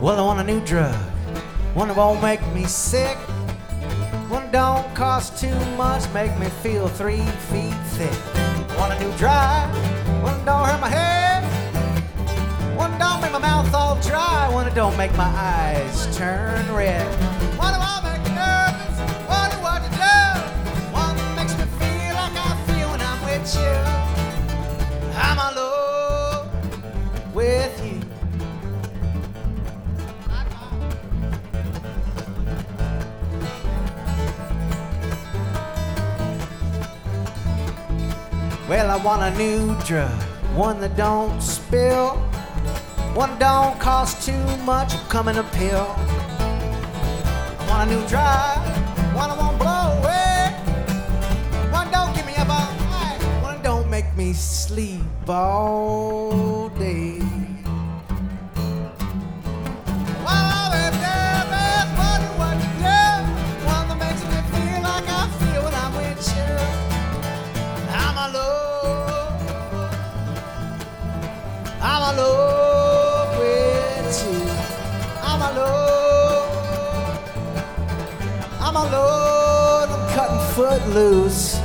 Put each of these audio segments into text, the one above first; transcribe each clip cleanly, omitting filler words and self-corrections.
Well, I want a new drug, one that won't make me sick, one that don't cost too much, make me feel 3 feet thick. I want a new drive, one that don't hurt my head, one that don't make my mouth all dry, one that don't make my eyes turn red. One that won't make me nervous, one that what to do, one that makes me feel like I feel when I'm with you. I'm in love with you. Well, I want a new drug, one that don't spill, one that don't cost too much, come in a pill. I want a new drive, one that won't blow away, one don't give me up all night, one that don't make me sleep all day. I'm in love with you. I'm in love, I'm cutting foot loose.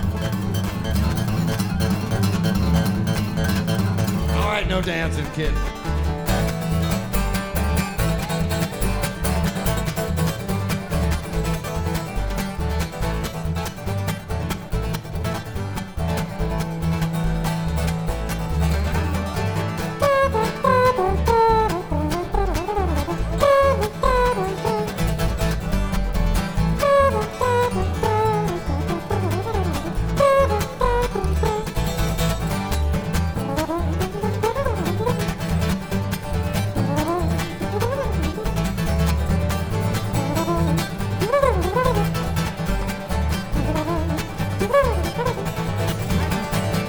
All right, no dancing, kid.